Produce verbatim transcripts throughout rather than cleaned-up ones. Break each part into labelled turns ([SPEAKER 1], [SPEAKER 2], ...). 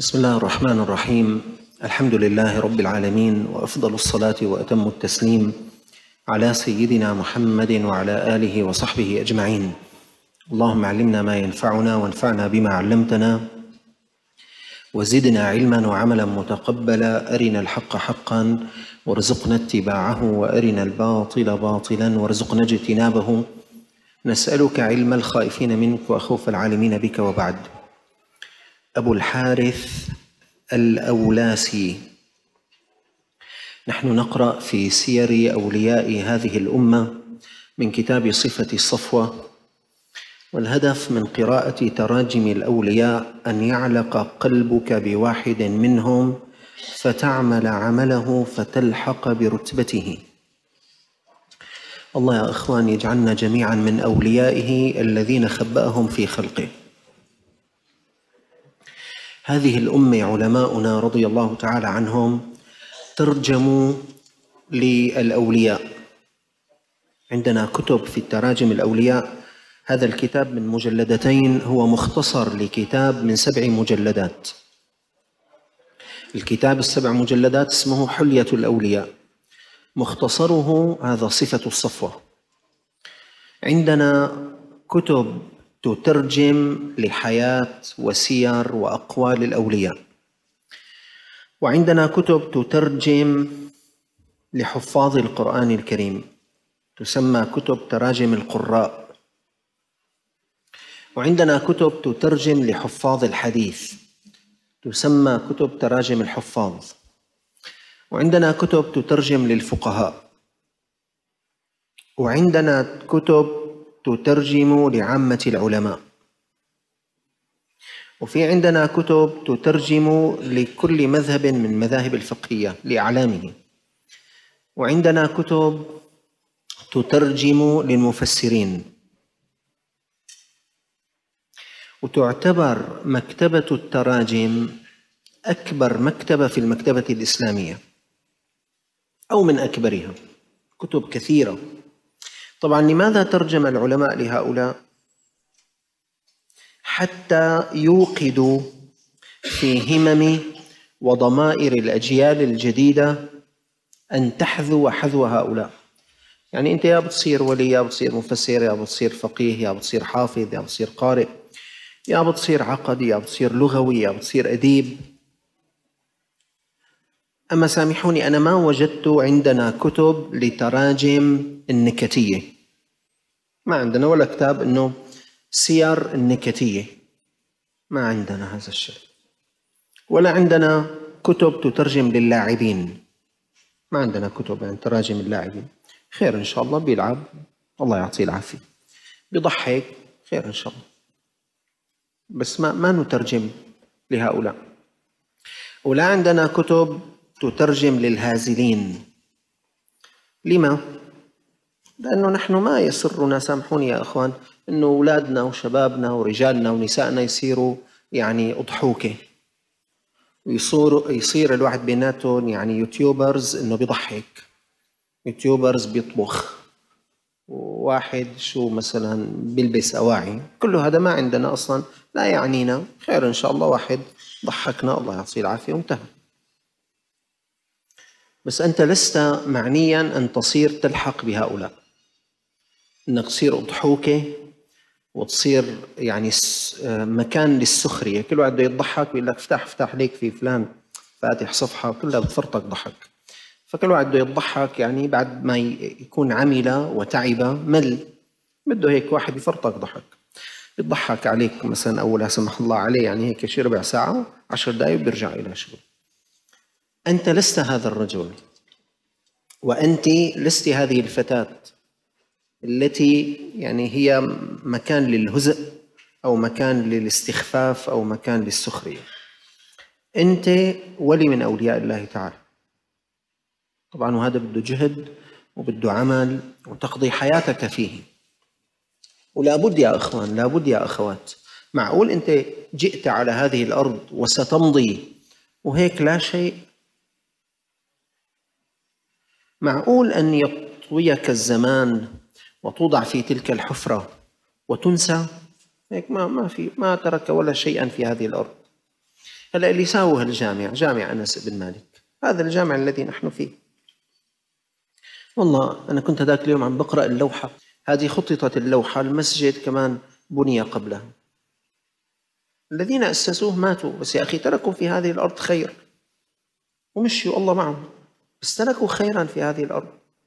[SPEAKER 1] بسم الله الرحمن الرحيم. الحمد لله رب العالمين، وأفضل الصلاة وأتم التسليم على سيدنا محمد وعلى آله وصحبه أجمعين. اللهم علمنا ما ينفعنا وانفعنا بما علمتنا وزدنا علما وعملا متقبلا. أرنا الحق حقا وارزقنا اتباعه، وأرنا الباطل باطلا وارزقنا اجتنابه. نسألك علم الخائفين منك وخوف العالمين بك. وبعد. أبو الحارث الأولاسي. نحن نقرأ في سير أولياء هذه الأمة من كتاب صفة الصفوة، والهدف من قراءة تراجم الأولياء أن يعلق قلبك بواحد منهم فتعمل عمله فتلحق برتبته. الله يا أخوان يجعلنا جميعا من أوليائه الذين خبأهم في خلقه. هذه الأمة علماؤنا رضي الله تعالى عنهم ترجموا للأولياء. عندنا كتب في التراجم الأولياء. هذا الكتاب من مجلدتين، هو مختصر لكتاب من سبع مجلدات. الكتاب السبع مجلدات اسمه حلية الأولياء، مختصره هذا صفة الصفوة. عندنا كتب تترجم لحياة وسير وأقوال الأولياء، وعندنا كتب تترجم لحفاظ القرآن الكريم، تسمى كتب تراجم القراء. وعندنا كتب تترجم لحفاظ الحديث، تسمى كتب تراجم الحفاظ. وعندنا كتب تترجم للفقهاء. وعندنا كتب تترجم لعامة العلماء. وفي عندنا كتب تترجم لكل مذهب من مذاهب الفقهية لأعلامه. وعندنا كتب تترجم للمفسرين. وتعتبر مكتبة التراجم أكبر مكتبة في المكتبة الإسلامية، أو من أكبرها، كتب كثيرة. طبعا لماذا ترجم العلماء لهؤلاء؟ حتى يوقدوا في همم وضمائر الأجيال الجديدة أن تحذو حذو هؤلاء. يعني أنت يا بتصير ولي، يا بتصير مفسر، يا بتصير فقيه، يا بتصير حافظ، يا بتصير قارئ، يا بتصير عقدي، يا بتصير لغوي، يا بتصير أديب. أما سامحوني، أنا ما وجدت عندنا كتب لتراجم النكتية. ما عندنا ولا كتاب إنه سير النكتية، ما عندنا هذا الشيء. ولا عندنا كتب تترجم للاعبين، ما عندنا كتب يعني تراجم اللاعبين. خير إن شاء الله، بيلعب الله يعطيه العافية، بيضحك، خير إن شاء الله، بس ما ما نترجم لهؤلاء. ولا عندنا كتب تترجم للهازلين. لما؟ لأنه نحن ما يسرنا، سامحوني يا أخوان، أنه أولادنا وشبابنا ورجالنا ونسائنا يصيروا يعني أضحوكة، ويصير يصير الواحد بيناتهم يعني يوتيوبرز، إنه بيضحك، يوتيوبرز بيطبخ، وواحد شو مثلا بيلبس أواعي. كل هذا ما عندنا أصلا، لا يعنينا. خير إن شاء الله، واحد ضحكنا الله يعطيه العافية وانتهى. بس أنت لست معنيا أن تصير تلحق بهؤلاء، إنك تصير أضحوكة وتصير يعني مكان للسخرية. كل واحد بده يضحك بيقول لك افتح افتح ليك في فلان فاتح صفحة كلها بتفرطك ضحك. فكل واحد بده يضحك، يعني بعد ما يكون عمل وتعب مل، بده هيك واحد يفرطك ضحك، يضحك عليك مثلا، أو لا سمح الله عليه يعني هيك شي ربع ساعة عشر دقايق وبيرجع إلى شغل. أنت لست هذا الرجل، وأنت لست هذه الفتاة التي يعني هي مكان للهزء أو مكان للاستخفاف أو مكان للسخرية. أنت ولي من أولياء الله تعالى طبعا، وهذا بده جهد وبده عمل وتقضي حياتك فيه. ولا بد يا أخوان، لا بد يا أخوات، معقول أنت جئت على هذه الأرض وستمضي وهيك لا شيء؟ معقول أن يطويك الزمان وتوضع في تلك الحفرة وتنسى؟ هيك ما ما في، ما ترك ولا شيئا في هذه الأرض. هلا اللي ساووا هالجامع جامع أنس بن مالك، هذا الجامع الذي نحن فيه. والله أنا كنت هذاك اليوم عم بقرأ اللوحة، هذه خططت اللوحة، المسجد كمان بني قبلها. الذين أسسوه ماتوا، بس يا أخي تركوا في هذه الأرض خير ومشيوا، الله معهم، بس تركوا خيرا في هذه الأرض.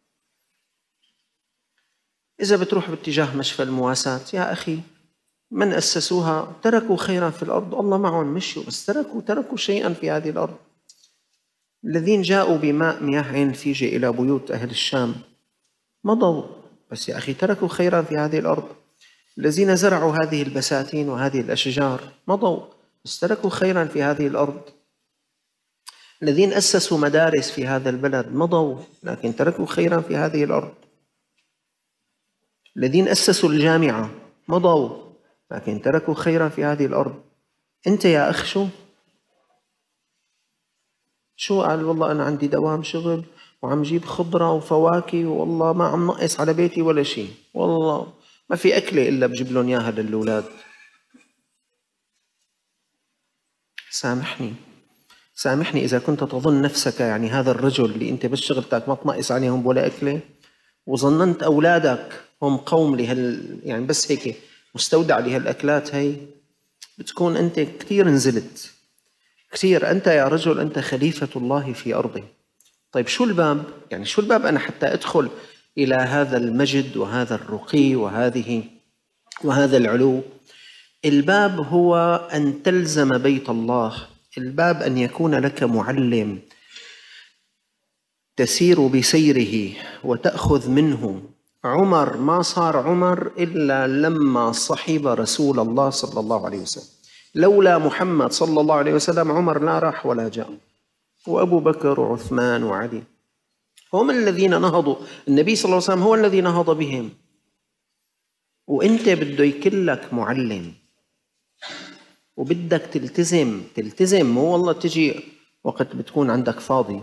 [SPEAKER 1] إذا بتروح باتجاه مشفى المواساة يا أخي، من أسسوها تركوا خيرا في الأرض، الله معهم، مشيوا، بس تركوا تركوا شيئا في هذه الأرض. الذين جاءوا بماء مياه عين فيجي إلى بيوت أهل الشام مضوا، بس يا أخي تركوا خيرا في هذه الأرض. الذين زرعوا هذه البساتين وهذه الأشجار مضوا، بس تركوا خيرا في هذه الأرض. الذين أسسوا مدارس في هذا البلد مضوا، لكن تركوا خيرا في هذه الأرض. الذين أسسوا الجامعة مضوا، لكن تركوا خيرا في هذه الأرض. أنت يا أخ شو؟ شو قال؟ والله أنا عندي دوام شغل وعم جيب خضرة وفواكه، والله ما عم نقص على بيتي ولا شيء، والله ما في أكلة إلا بجيب لهم إياها للأولاد. سامحني سامحني إذا كنت تظن نفسك يعني هذا الرجل اللي أنت بس شغلتك ما تنقص عليهم ولا أكلة، وظننت أولادك هم قوم لهال يعني بس هيك مستودع لهالأكلات هي، بتكون أنت كثير نزلت كثير. أنت يا رجل أنت خليفة الله في أرضه. طيب شو الباب؟ يعني شو الباب أنا حتى أدخل إلى هذا المجد وهذا الرقي وهذه وهذا العلو؟ الباب هو أن تلزم بيت الله، الباب أن يكون لك معلم تسير بسيره وتأخذ منه. عمر ما صار عمر إلا لما صحب رسول الله صلى الله عليه وسلم، لولا محمد صلى الله عليه وسلم عمر لا راح ولا جاء، وأبو بكر وعثمان وعلي هم الذين نهضوا، النبي صلى الله عليه وسلم هو الذي نهض بهم. وانت بده يكلك معلم وبدك تلتزم تلتزم مو والله تجي وقت بتكون عندك فاضي،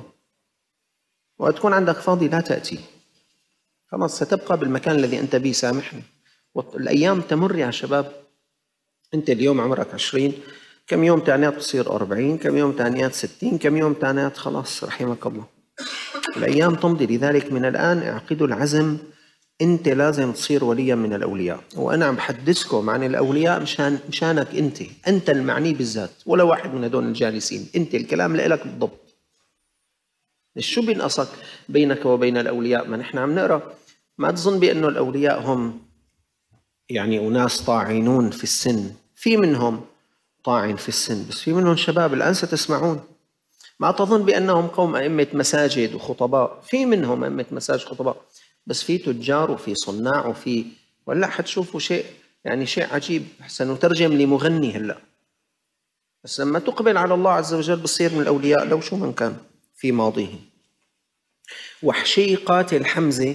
[SPEAKER 1] وقت تكون عندك فاضي لا تأتي، خلاص ستبقى بالمكان الذي أنت به. سامحني، الأيام تمر يا شباب. أنت اليوم عمرك عشرين، كم يوم تانيات تصير أربعين، كم يوم تانيات ستين، كم يوم تانيات خلاص رحمك الله، الأيام تمضي. لذلك من الآن اعقدوا العزم، أنت لازم تصير وليا من الأولياء. وأنا عم بحدثكم عن الأولياء مشان مشانك أنت، أنت المعني بالذات، ولا واحد من هدول الجالسين، أنت الكلام لك بالضبط. شو بينقصك بينك وبين الأولياء؟ ما نحن عم نقرأ، ما تظن بأنه الأولياء هم يعني أناس طاعنون في السن، في منهم طاعن في السن، بس في منهم شباب الآن ستسمعون. ما تظن بأنهم قوم أئمة مساجد وخطباء، في منهم أئمة مساجد وخطباء، بس في تجار وفي صناع وفي، ولا حتشوفوا شيء يعني شيء عجيب. سنترجم لمغني هلأ، بس لما تقبل على الله عز وجل بصير من الأولياء لو شو من كان في ماضيه. وحشي قاتل حمزة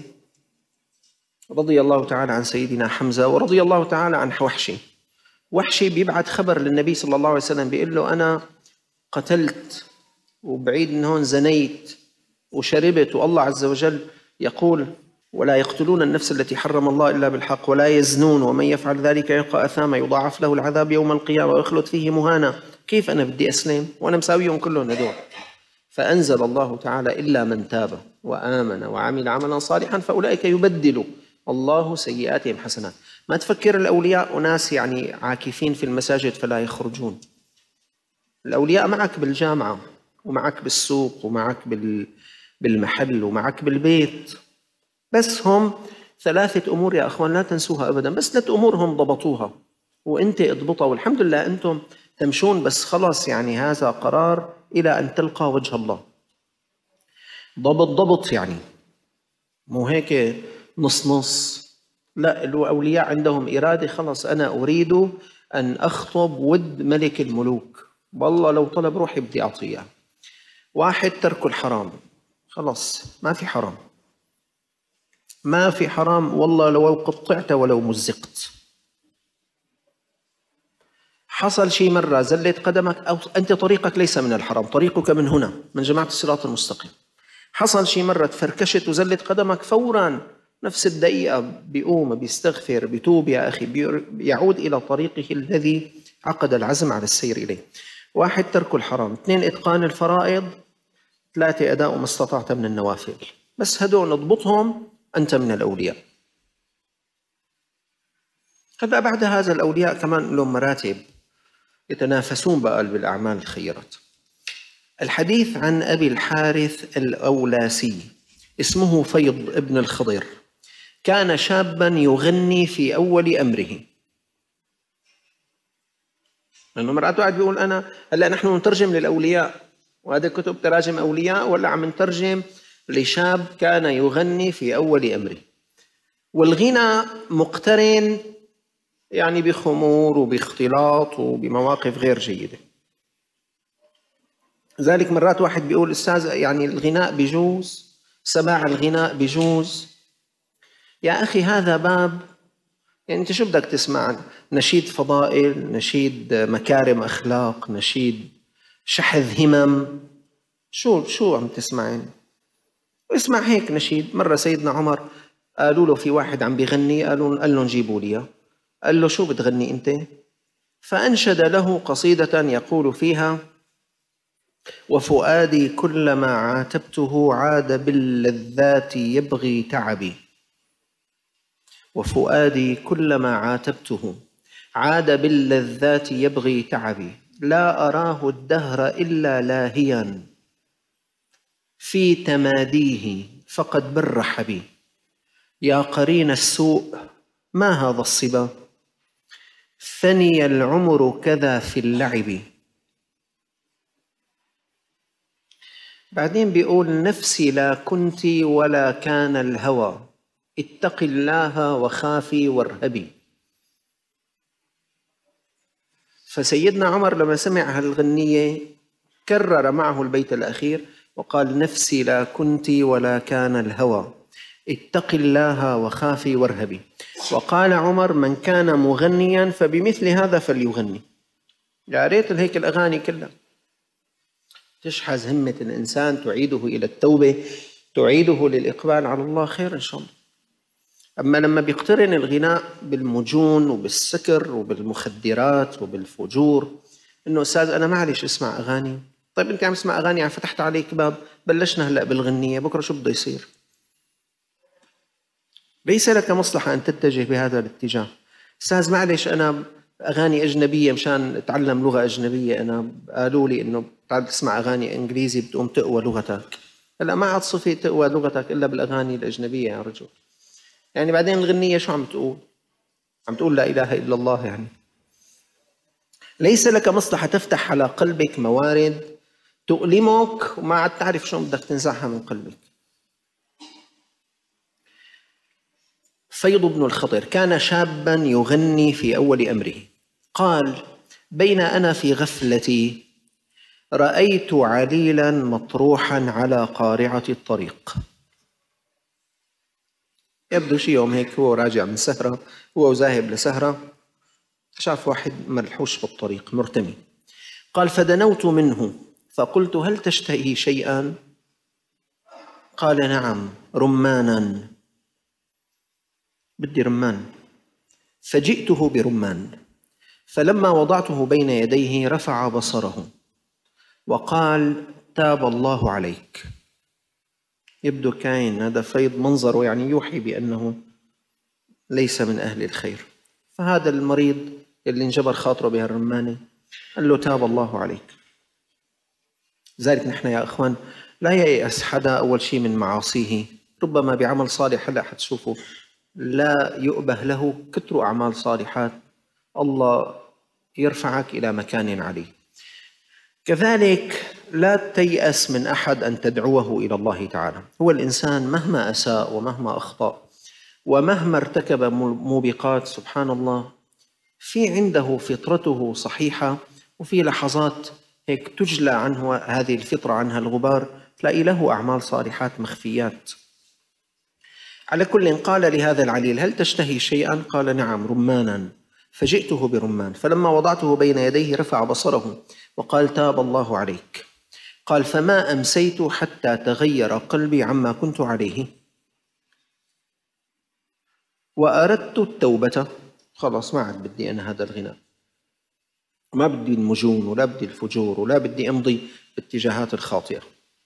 [SPEAKER 1] رضي الله تعالى عن سيدنا حمزة ورضي الله تعالى عن وحشي. وحشي بيبعث خبر للنبي صلى الله عليه وسلم بيقول له أنا قتلت وبعيد من هون زنيت وشربت، والله عز وجل يقول ولا يقتلون النفس التي حرم الله إلا بالحق ولا يزنون ومن يفعل ذلك يلقى أثاما يضاعف له العذاب يوم القيامة ويخلد فيه مهانا. كيف أنا بدي أسلم وأنا مساويهم كلهم هدول؟ فأنزل الله تعالى إلا من تاب وآمن وعمل عملا صالحا فأولئك يبدل الله سيئاتهم حسنات. ما تفكر الأولياء أناس يعني عاكفين في المساجد فلا يخرجون. الأولياء معك بالجامعة ومعك بالسوق ومعك بالمحل ومعك بالبيت، بس هم ثلاثة أمور يا أخوان لا تنسوها أبدا، بس ثلاث أمور هم ضبطوها وإنت اضبطها، والحمد لله أنتم تمشون، بس خلاص يعني هذا قرار إلى أن تلقى وجه الله. ضبط ضبط يعني مو هيك نص نص، لا، الأولياء عندهم إرادة، خلاص أنا أريد أن أخطب ود ملك الملوك، والله لو طلب روحي بدي أعطيه. واحد ترك الحرام، خلاص ما في حرام، ما في حرام، والله لو قطعت ولو مزقت. حصل شيء مرة زلت قدمك أو أنت طريقك ليس من الحرام، طريقك من هنا من جماعة الصراط المستقيم. حصل شيء مرة تفركشت وزلت قدمك، فوراً نفس الدقيقة بيقوم بيستغفر بيتوب يا أخي، بيعود إلى طريقه الذي عقد العزم على السير إليه. واحد ترك الحرام، اثنين إتقان الفرائض، ثلاثة أداء ما استطعت من النوافل. بس هدول نضبطهم أنت من الأولياء. هلا بعد هذا الأولياء كمان لهم مراتب يتنافسون بقى بالأعمال الخيرات. الحديث عن أبي الحارث الأولاسي، اسمه فيض ابن الخضر، كان شابا يغني في أول أمره. لأنه مرات واحد بيقول أنا هلا نحن نترجم للأولياء، وهذه كتب تراجم أولياء، ولا عم نترجم لشاب كان يغني في أول أمره. والغنى مقترن يعني بخمور وباختلاط وبمواقف غير جيدة. ذلك مرات واحد بيقول أستاذ يعني الغناء بيجوز، سماع الغناء بيجوز. يا أخي هذا باب، يعني أنت شو بدك تسمع؟ نشيد فضائل، نشيد مكارم أخلاق، نشيد شحذ همم، شو شو عم تسمعين؟ اسمع هيك نشيد. مرة سيدنا عمر قالوا له في واحد عم بيغني، قالوا قال لهم جيبوا لي. قال له شو بتغني أنت؟ فأنشد له قصيدة يقول فيها: وفؤادي كلما عاتبته عاد باللذات يبغي تعبي. وفؤادي كلما عاتبته عاد باللذات يبغي تعبي، لا أراه الدهر إلا لاهيا في تماديه فقد برح بي. يا قرين السوء ما هذا الصبا، فني العمر كذا في اللعب. بعدين بيقول: نفسي لا كنت ولا كان الهوى، اتق الله وخافي وارهبي. فسيدنا عمر لما سمع هالغنية كرر معه البيت الأخير وقال: نفسي لا كنت ولا كان الهوى، اتق الله وخافي وارهبي. وقال عمر: من كان مغنيا فبمثل هذا فليغني. يا ريت هيك الأغاني كلها تشحذ همة الإنسان، تعيده إلى التوبة، تعيده للإقبال على الله، خير إن شاء الله. أما لما بيقترن الغناء بالمجون وبالسكر وبالمخدرات وبالفجور، إنه أستاذ أنا معلش اسمع أغاني. طيب أنت عم تسمع أغاني، عم فتحت عليك باب، بلشنا هلأ بالغنية، بكرة شو بده يصير؟ ليس لك مصلحة أن تتجه بهذا الاتجاه. أستاذ معلش أنا أغاني أجنبية مشان أتعلم لغة أجنبية، أنا قالوا لي إنه تعال تسمع أغاني إنجليزي بتقوم تقوى لغتك. هلا ما عاد صفي تقوى لغتك إلا بالأغاني الأجنبية يا رجل. يعني بعدين الغنية شو عم تقول؟ عم تقول لا إله إلا الله. يعني ليس لك مصلحة تفتح على قلبك موارد تؤلمك وما عاد تعرف شو بدك تنزعها من قلبك. فيض بن الخضر كان شابا يغني في أول أمره. قال: بين أنا في غفلتي رأيت عليلا مطروحا على قارعة الطريق. يبدو شي يوم هيك هو راجع من سهرة، هو وذاهب لسهرة، شاف واحد مرحوش بالطريق مرتمي. قال: فدنوت منه فقلت: هل تشتهي شيئا؟ قال: نعم، رمانا، بدي رمان. فجئته برمان، فلما وضعته بين يديه رفع بصره وقال: تاب الله عليك. يبدو كاين هذا فيض منظره يعني يوحي بأنه ليس من أهل الخير. فهذا المريض اللي انجبر خاطره بهالرمانة قال له: تاب الله عليك. لذلك نحن يا أخوان لا ييأس حدا أول شيء من معاصيه، ربما بعمل صالح هلا حتشوفوا لا يؤبه له كثر أعمال صالحات، الله يرفعك إلى مكان عليه. كذلك لا تيأس من أحد أن تدعوه إلى الله تعالى. هو الإنسان مهما أساء ومهما أخطأ ومهما ارتكب موبقات، سبحان الله، في عنده فطرته صحيحة، وفي لحظات هيك تجلى عنه هذه الفطرة، عنها الغبار، تلاقي له أعمال صالحات مخفيات. على كل، قال لهذا العليل: هل تشتهي شيئا؟ قال: نعم، رمانا. فجئته برمان، فلما وضعته بين يديه رفع بصره وقال: تاب الله عليك. قال: فما أمسيت حتى تغير قلبي عما كنت عليه وأردت التوبة. خلاص ما عاد بدي أنا هذا الغناء. ما بدي المجون ولا بدي الفجور ولا بدي أمضي باتجاهات الخاطئة.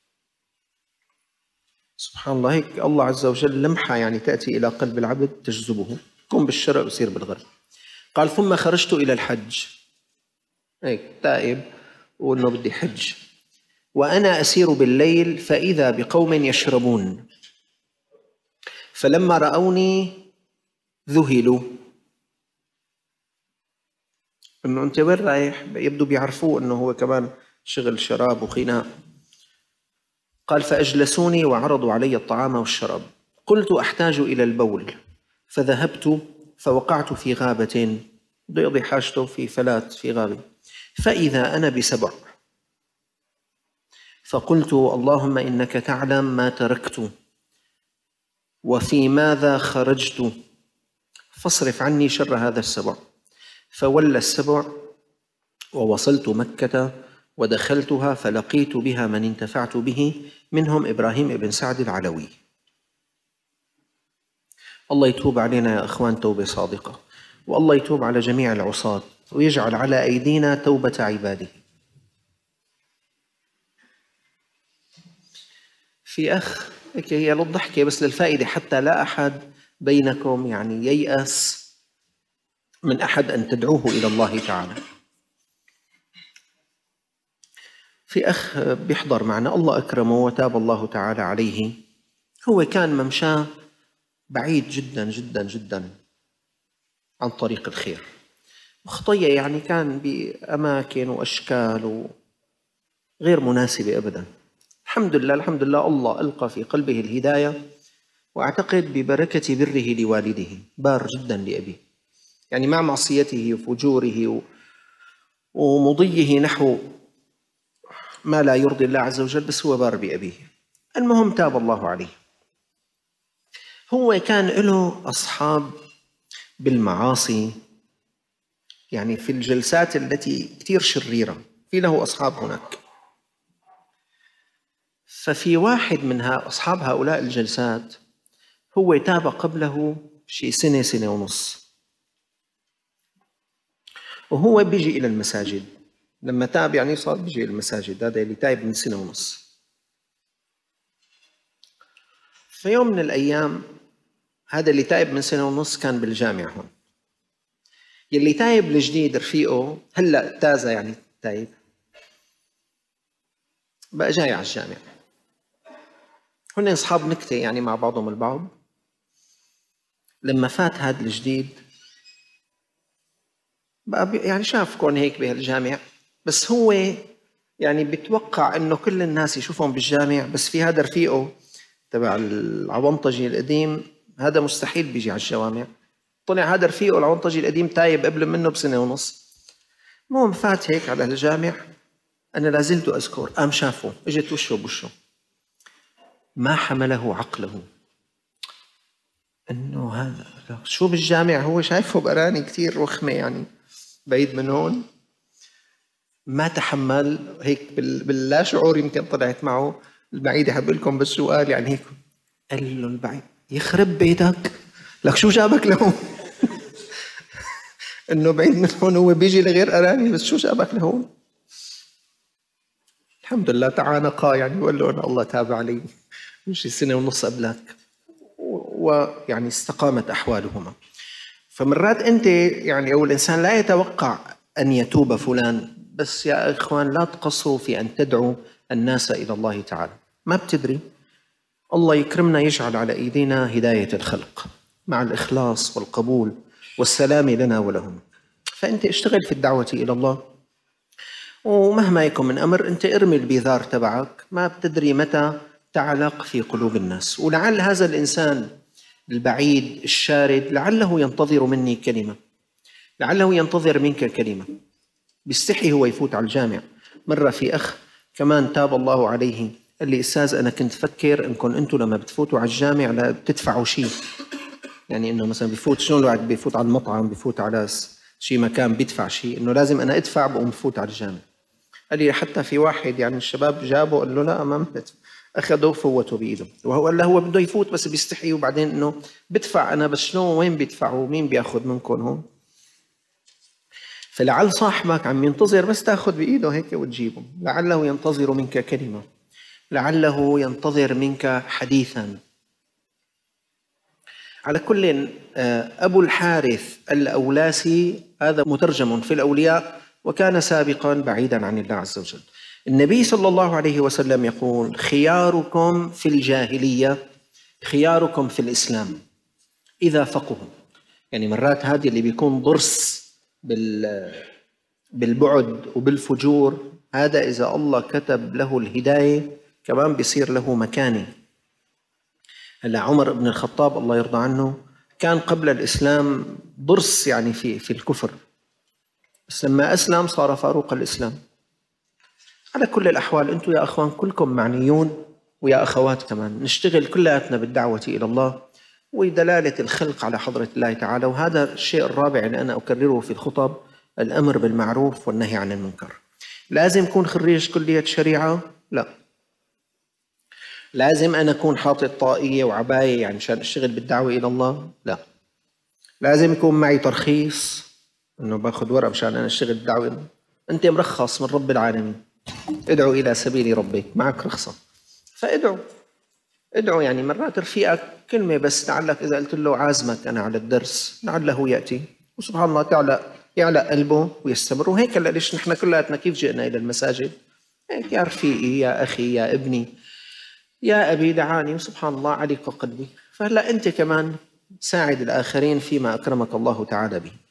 [SPEAKER 1] سبحان الله، هيك الله عز وجل لمحة يعني تأتي إلى قلب العبد تجذبه، كن بالشرق ويصير بالغرب. قال ثم خرجت إلى الحج، هيك تائب وأنه بدي حج، وأنا أسير بالليل فإذا بقوم يشربون، فلما رأوني ذهلوا. إنه أنت وين رايح؟ يبدو بيعرفوه إنه هو كمان شغل شراب وخناق. قال فأجلسوني وعرضوا علي الطعام والشراب، قلت أحتاج إلى البول، فذهبت فوقعت في غابة، بده يقضي حاجته في فلات في غابة، فإذا أنا بسبع، فقلت اللهم إنك تعلم ما تركت وفي ماذا خرجت، فاصرف عني شر هذا السبع. فولى السبع ووصلت مكة ودخلتها، فلقيت بها من انتفعت به، منهم إبراهيم بن سعد العلوي. الله يتوب علينا يا أخوان توبة صادقة، والله يتوب على جميع العصاة ويجعل على أيدينا توبة عباده. في أخ هيك هي للضحكة بس للفائدة، حتى لا أحد بينكم يعني ييأس من أحد أن تدعوه إلى الله تعالى. في أخ بيحضر معنا الله أكرمه وتاب الله تعالى عليه، هو كان ممشاه بعيد جدا جدا جدا عن طريق الخير، وخطية يعني كان بأماكن وأشكال غير مناسبة أبدا. الحمد لله الحمد لله الله ألقى في قلبه الهداية، وأعتقد ببركة بره لوالده بار جدا لأبيه، يعني مع معصيته وفجوره ومضيه نحو ما لا يرضي الله عز وجل، بس هو بار بأبيه. المهم تاب الله عليه. هو كان له أصحاب بالمعاصي، يعني في الجلسات التي كثير شريرة في له أصحاب هناك. ففي واحد من أصحاب هؤلاء الجلسات هو تاب قبله شيء سنة سنة ونص، وهو بيجي إلى المساجد. لما تاب يعني صار بيجي إلى المساجد، هذا اللي تايب من سنة ونص. في يوم من الأيام هذا اللي تايب من سنة ونص كان بالجامعة هون، يلي تايب الجديد رفيقه هلأ تازة يعني تايب بقى جاي على الجامع، هن أصحاب نكتة يعني مع بعضهم البعض. لما فات هذا الجديد بقى يعني شاف كون هيك بهالجامع، بس هو يعني بيتوقع إنه كل الناس يشوفهم بالجامع، بس في هذا رفيقه تبع العونطجي القديم هذا مستحيل بيجي على الجوامع. طلع هذا رفيقه العونطجي القديم تايب قبل منه بسنة ونص. المهم فات هيك على الجامع، أنا لازلت أذكر قام شافه اجت وشه بوشه، ما حمله عقله إنه هذا شو بالجامع، هو شايفه بقراني كتير وخمة يعني بعيد من هون. ما تحمل هيك باللا شعور، يمكن طلعت معه البعيد حب لكم بس شو قال يعني هيك، قال له البعيد يخرب بيتك لك شو جابك لهون انه بعيد من هون هو بيجي لغير اراني، بس شو جابك لهون. الحمد لله تعانقا يعني، وقال له أنا الله تاب علي مش سنة ونص قبلك، ويعني استقامت أحوالهما. فمرات أنت يعني أو الإنسان لا يتوقع أن يتوب فلان، بس يا إخوان لا تقصروا في أن تدعوا الناس إلى الله تعالى، ما بتدري الله يكرمنا يجعل على أيدينا هداية الخلق مع الإخلاص والقبول والسلام لنا ولهم. فأنت اشتغل في الدعوة إلى الله، ومهما يكن من أمر أنت ارمي البذار تبعك، ما بتدري متى تعلق في قلوب الناس. ولعل هذا الإنسان البعيد الشارد لعله ينتظر مني كلمة، لعله ينتظر منك كلمة. بيستحي هو يفوت على الجامع. مرة في أخ كمان تاب الله عليه قال لي أستاذ أنا كنت فكر إنكم أنتم لما بتفوتوا على الجامع لا بتدفعوا شيء، يعني إنه مثلا بيفوت شلون الواحد بيفوت على المطعم بيفوت على شيء مكان بيدفع شيء، إنه لازم أنا أدفع بقوم بفوت على الجامع. قال لي حتى في واحد يعني الشباب جابه قال له لا ما بدفع، أخذوه فوته بإيده، وهو قال له هو بده يفوت بس بيستحي، وبعدين إنه بدفع أنا بس شلون وين بيدفعوا مين بياخذ منكم هون. فلعل صاحبك عم ينتظر بس تاخذ بإيده هيك وتجيبه، لعله ينتظر منك كلمة، لعله ينتظر منك حديثا. على كل، أبو الحارث الأولاسي هذا مترجم في الأولياء، وكان سابقا بعيدا عن الله عز وجل. النبي صلى الله عليه وسلم يقول: خياركم في الجاهلية خياركم في الإسلام إذا فقهوا. يعني مرات هذه اللي بيكون ضرس بالبعد وبالفجور، هذا إذا الله كتب له الهداية كمان بيصير له مكانة. هلا عمر بن الخطاب الله يرضى عنه كان قبل الإسلام ضرس يعني في في الكفر، بس لما أسلم صار فاروق الإسلام. على كل الأحوال أنتم يا أخوان كلكم معنيون، ويا أخوات كمان، نشتغل كلياتنا بالدعوة إلى الله ودلالة الخلق على حضرة الله تعالى. وهذا الشيء الرابع اللي أنا أكرره في الخطب: الأمر بالمعروف والنهي عن المنكر. لازم أكون خريج كلية شريعة؟ لا. لازم أنا أكون حاطط طاقية وعباية يعني عشان أشتغل بالدعوة إلى الله؟ لا. لازم يكون معي ترخيص إنه باخذ ورقة مشان أنا أشتغل بالدعوة إلى الله؟ أنت مرخص من رب العالمين، ادعو إلى سبيل ربك، معك رخصة فادعو. ادعو يعني مرات رفيقك كلمة بس لعلك إذا قلت له عازمك أنا على الدرس لعله يأتي، وسبحان الله تعلق يعلق قلبه ويستمر. وهيك ليش نحن كلاتنا كيف جئنا إلى المساجد؟ هيك: يا رفيقي، يا أخي، يا ابني، يا أبي دعاني، وسبحان الله عليك قلبي. فهلا أنت كمان ساعد الآخرين فيما أكرمك الله تعالى به.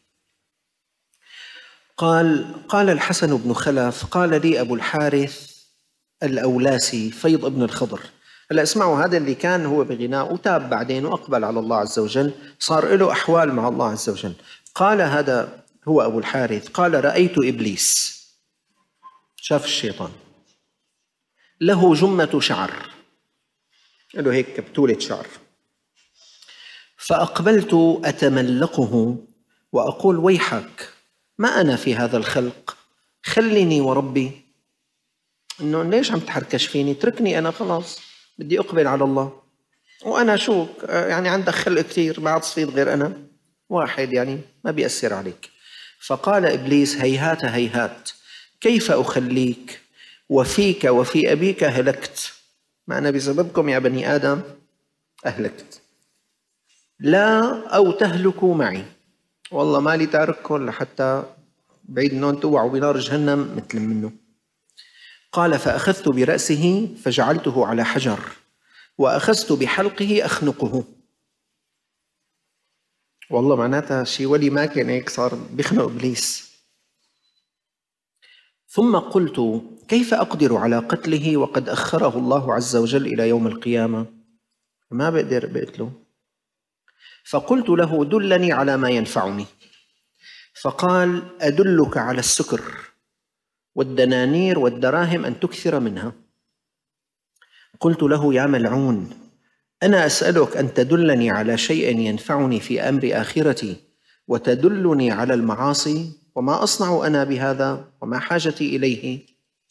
[SPEAKER 1] قال قال الحسن بن خلف: قال لي أبو الحارث الأولاسي فيض ابن الخضر. هلا اسمعوا، هذا اللي كان هو بغناء وتاب بعدين وأقبل على الله عز وجل، صار له أحوال مع الله عز وجل. قال هذا هو أبو الحارث: قال: رأيت إبليس، شاف الشيطان، له جمة شعر، له هيك كبتولة شعر، فأقبلت أتملقه وأقول: ويحك، ما أنا في هذا الخلق، خلني وربي، إنه ليش عم تحركش فيني؟ تركني أنا، خلاص بدي أقبل على الله. وأنا شو يعني عندك خلق كثير، ما عاد صفيد غير أنا واحد، يعني ما بيأثر عليك. فقال إبليس: هيهات هيهات، كيف أخليك وفيك وفي أبيك هلكت، ما أنا بسببكم يا بني آدم أهلكت، لا أو تهلكوا معي، والله ما لي تارككم لحتى بعيد أنهم توعوا بنار جهنم مثل منه. قال: فأخذت برأسه فجعلته على حجر، وأخذت بحلقه أخنقه. والله معناتها شي ولي ما كان هيك، صار بيخنق إبليس. ثم قلت: كيف أقدر على قتله وقد أخره الله عز وجل إلى يوم القيامة؟ ما بقدر بقتله. فقلت له: دلني على ما ينفعني. فقال: أدلك على السكر والدنانير والدراهم أن تكثر منها. قلت له: يا ملعون، أنا أسألك أن تدلني على شيء ينفعني في أمر آخرتي وتدلني على المعاصي، وما أصنع أنا بهذا وما حاجتي إليه؟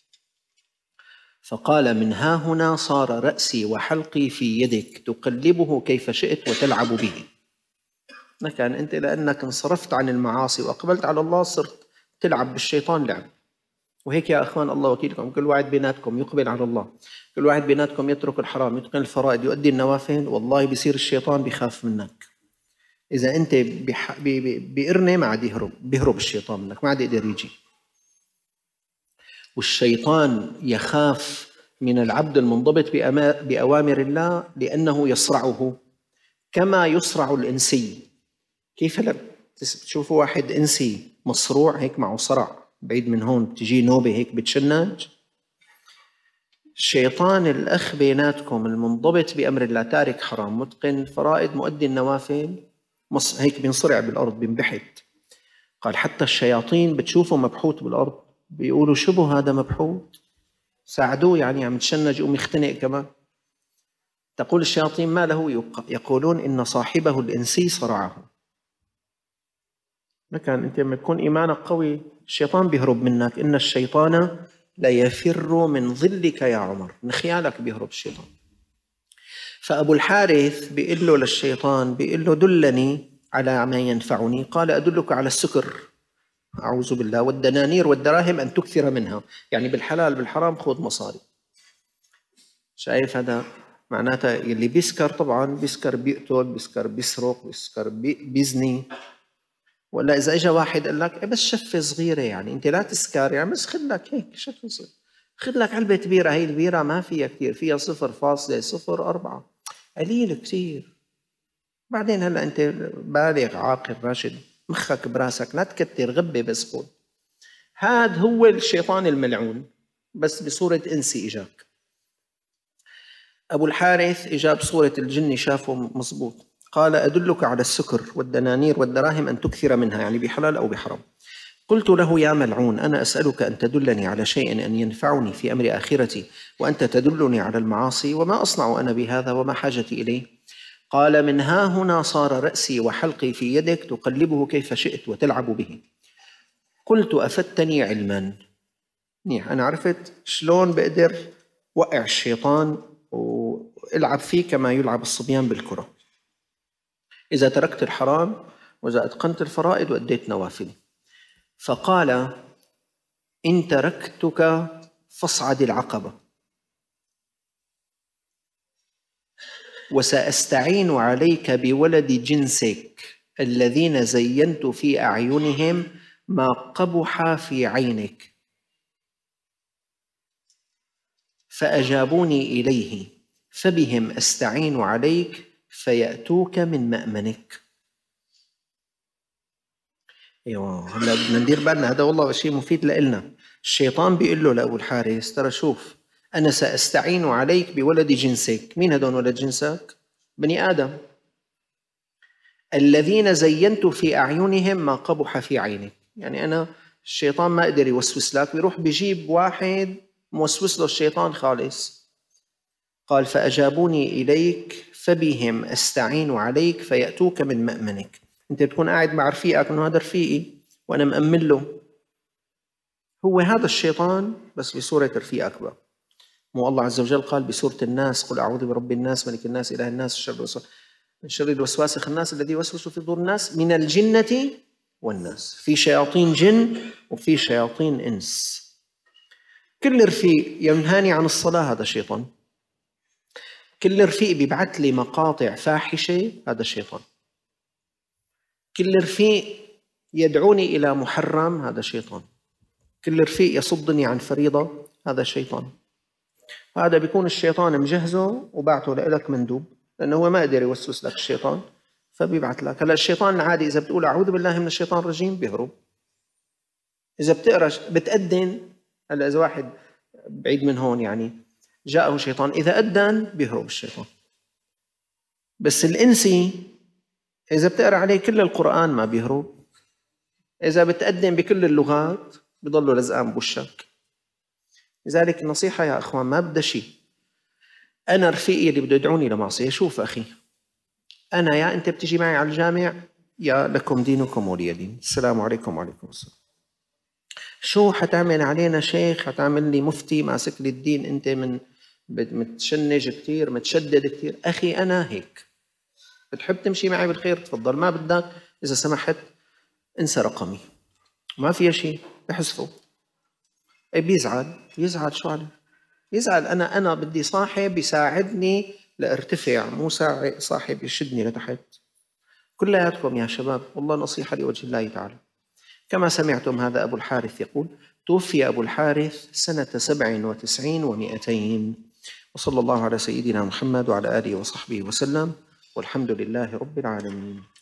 [SPEAKER 1] فقال: من ها هنا صار رأسي وحلقي في يدك، تقلبه كيف شئت وتلعب به. لكن أنت لأنك انصرفت عن المعاصي وأقبلت على الله صرت تلعب بالشيطان لعب. وهيك يا أخوان الله وكيلكم، كل واحد بيناتكم يقبل على الله، كل واحد بيناتكم يترك الحرام، يتقن الفرائض، يؤدي النوافل، والله بيصير الشيطان بيخاف منك. إذا أنت بح... بقرنة ما عاد يهرب، بيهرب الشيطان منك، ما عاد يقدر يجي. والشيطان يخاف من العبد المنضبط بأوامر الله لأنه يصرعه كما يصرع الإنسي. كيف لك تشوفوا واحد إنسي مصروع هيك معه صرع بعيد من هون، تجي نوبة هيك بتشنج. الشيطان الأخ بيناتكم المنضبط بأمر الله، تارك حرام، متقن فرائض، مؤدي النوافل، هيك بينصرع بالأرض، بينبحث. قال: حتى الشياطين بتشوفه مبحوث بالأرض بيقولوا: شبه هذا مبحوث، ساعدوه، يعني عم تشنج يقوم يختنق كمان. تقول الشياطين: ما له؟ يقولون: إن صاحبه الإنسي صرعه. لكن أنت لما يكون إيمانك قوي الشيطان بيهرب منك. إن الشيطان لا يفر من ظلك يا عمر، من خيالك بيهرب الشيطان. فأبو الحارث بيقول له للشيطان، بيقول له: دلني على ما ينفعني. قال: أدلك على السكر. أعوذ بالله. والدنانير والدراهم أن تكثر منها، يعني بالحلال بالحرام خذ مصاري. شايف هذا معناتها اللي بيسكر طبعا بيسكر بيقتل، بيسكر بيسرق، بيسكر بيزني. ولا إذا إجا واحد قال لك بس شفة صغيرة، يعني أنت لا تسكر، يعني بس خذ لك هيك شفة صغيرة، خذ لك علبة بيرة، هي البيرة ما فيها كثير، فيها صفر فاصلة صفر أربعة، قليل كثير. بعدين هلا أنت بالغ عاقل راشد، مخك براسك، لا تكتر، غبة بس خذ. هذا هو الشيطان الملعون، بس بصورة إنسي إجاك. أبو الحارث إجا بصورة الجن، شافه مزبوط. قال أدلك على السكر والدنانير والدراهم أن تكثر منها، يعني بحلال أو بحرام. قلت له يا ملعون أنا أسألك أن تدلني على شيء أن ينفعني في أمر آخرتي، وأنت تدلني على المعاصي، وما أصنع أنا بهذا وما حاجتي إليه؟ قال من ها هنا صار رأسي وحلقي في يدك تقلبه كيف شئت وتلعب به. قلت أفدتني علما. منيح، أنا عرفت شلون بقدر وقع الشيطان والعب فيه كما يلعب الصبيان بالكرة، إذا تركت الحرام وإذا أتقنت الفرائض وأديت نوافل. فقال إن تركتك فاصعد العقبة، وسأستعين عليك بولد جنسك الذين زينت في أعينهم ما قبح في عينك. فأجابوني إليه فبهم أستعين عليك فيأتوك من مأمنك. ايوه هلا بدنا ندير بالنا، هذا والله شيء مفيد لإلنا. الشيطان بيقول له لأبو الحارث ترى شوف، أنا سأستعين عليك بولد جنسك. مين هدول ولد جنسك؟ بني آدم الذين زينت في أعينهم ما قبح في عينك. يعني أنا الشيطان ما قدر يوسوس لك، بيروح بيجيب واحد موسوس له الشيطان خالص. قال فأجابوني إليك فبهم أستعين عليك فيأتوك من مأمنك. أنت بتكون قاعد مع رفيقك إنه هذا رفيقي وأنا مأمن له، هو هذا الشيطان بس بصورة رفيقك بقى. مو الله عز وجل قال بسورة الناس قل أعوذ برب الناس ملك الناس إله الناس شر من شر الوسواس الخناس الذي يوسوس في صدور الناس من الجنة والناس. في شياطين جن وفي شياطين إنس. كل رفيق ينهاني عن الصلاة هذا شيطان، كل رفيق بيبعث لي مقاطع فاحشة هذا شيطان، كل رفيق يدعوني إلى محرم هذا شيطان، كل رفيق يصدني عن فريضة هذا شيطان. هذا بيكون الشيطان مجهزه وبعته لك مندوب، لأنه هو ما قدر يوسوس لك الشيطان فبيبعث لك. هلا الشيطان العادي إذا بتقول أعوذ بالله من الشيطان الرجيم بيهرب. إذا بتقرأ بتأذن، هلا إذا واحد بعيد من هون يعني جاءه شيطان، إذا أذن بيهرب الشيطان. بس الإنسي إذا بتقرأ عليه كل القرآن ما بيهرب، إذا بتأذن بكل اللغات بضله لزقان بوشك. لذلك النصيحة يا أخوان ما بدها شيء. أنا رفيقي اللي بده يدعوني لمعصية، شوف أخي أنا يا أنت بتجي معي على الجامع يا لكم دينكم ولي دين. السلام عليكم وعليكم السلام. شو حتعمل علينا شيخ، حتعمل لي مفتي ماسك لي الدين، أنت من متشنج كتير متشدد كتير. أخي أنا هيك، بتحب تمشي معي بالخير تفضل، ما بدك إذا سمحت انسى رقمي، ما فيها شيء. بحذفه. بيزعل يزعل شو عليه يزعل. أنا أنا بدي صاحب يساعدني لارتفع، مو صاحب يشدني لتحت. كلياتكم يا شباب والله نصيحة لوجه الله تعالى. كما سمعتم هذا أبو الحارث يقول توفي أبو الحارث سنة سبع وتسعين ومئتين. وصلى الله على سيدنا محمد وعلى آله وصحبه وسلم، والحمد لله رب العالمين.